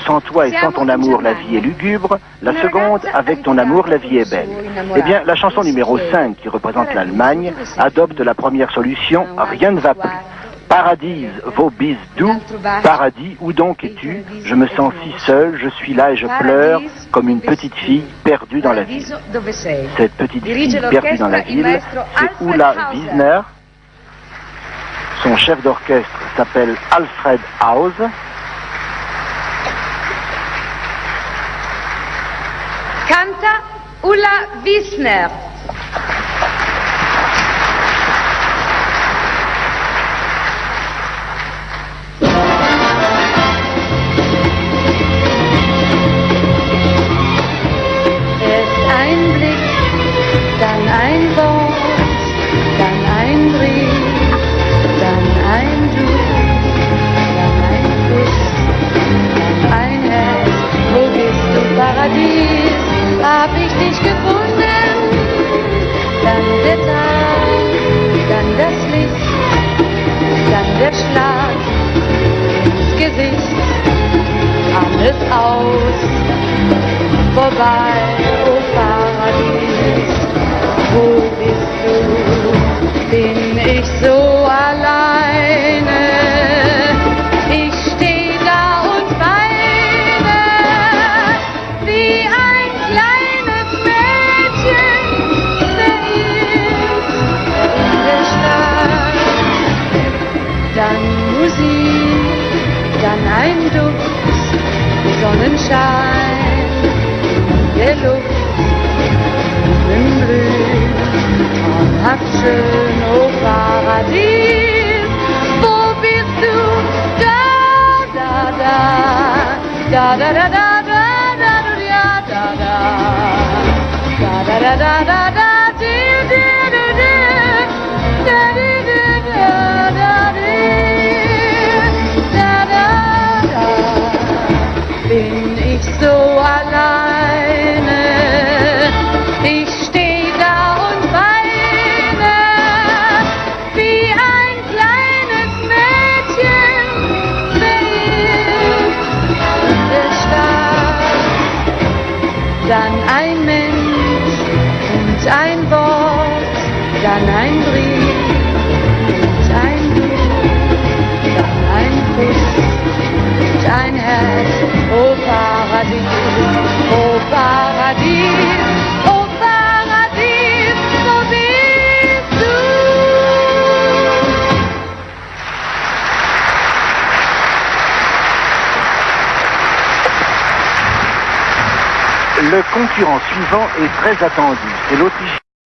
sans toi et sans ton amour, la vie est lugubre. La seconde, avec ton amour, la vie est belle. Eh bien, la chanson numéro 5, qui représente l'Allemagne, adopte la première solution, rien ne va plus. Paradis, vos bis doux, paradis, où donc es-tu? Je me sens si seul, je suis là et je pleure comme une petite fille perdue dans la ville. Cette petite fille perdue dans la ville, c'est Ulla Wiesner. Son chef d'orchestre s'appelle Alfred Haus. Canta Ulla Wiesner. Dann ein Wort, dann ein Brief, dann ein Du, dann ein Kuss, dann ein Herz. Wo bist du, Paradies? Hab ich dich gefunden? Dann der Tag, dann das Licht, dann der Schlag ins Gesicht. Alles aus, vorbei, oh Paradies. Wo bist du? Bin ich so alleine? Ich steh da und weine, wie ein kleines Mädchen verirrt in der Stadt. Dann Musik, dann ein Duft, Sonnenschein in der Luft. Schön, oh Paradies, wo bist du? Da, da, da, da, da, da, da, da, da, da, da, da, da, da, da, da, da, bin ich so alleine, ich steh da und weine, wie ein kleines Mädchen verirrt in der Stadt. Dann ein Mensch und ein Wort, dann ein Brief und ein Du, dann ein Kuss und ein Herz. Oh Paradies, oh Paradies, oh Paradies, wo bist du? Le concurrent suivant est très attendu. C'est l'Autrichien.